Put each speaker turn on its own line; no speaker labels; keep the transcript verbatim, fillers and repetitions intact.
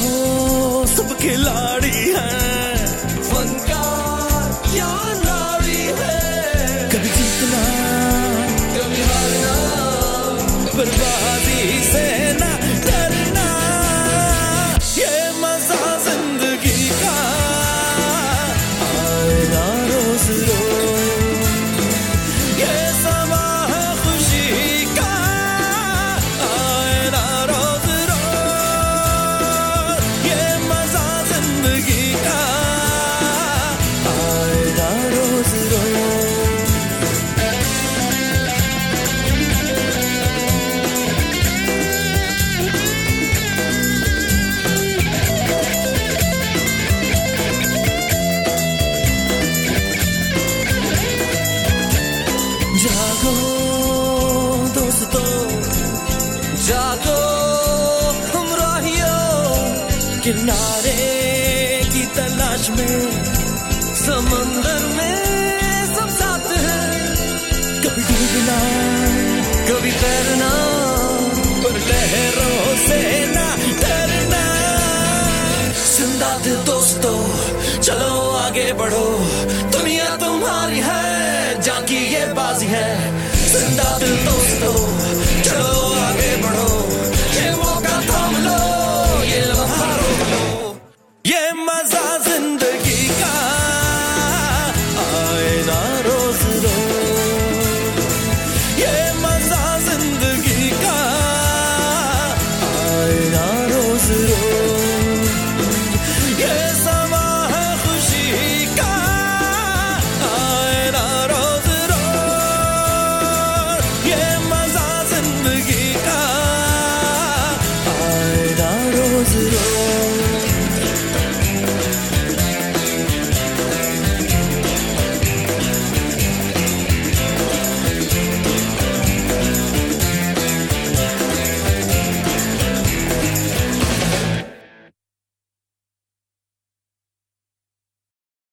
हो सब खिलाड़ी हैं, फनकार या नारी है। कभी जीतना कभी हारना, बर्बादी से ना डरना, ये मजा जिंदगी का आए ना रोज रोज। ये समा है खुशी का आए ना रोज रोज। ये मजा जिंदगी का आए ना रोज रोज। जागो दोस्तों जागो हमराहियों, किनारे की तलाश में समंदर में सब साथ हैं। कभी डूबना कभी तैरना, पर लहरों से ना डरना। जिंदा दिल दोस्तों चलो आगे बढ़ो, दुनिया तुम्हारी है, जान की ये बाजी है। जिंदा दिल दोस्तों चलो आगे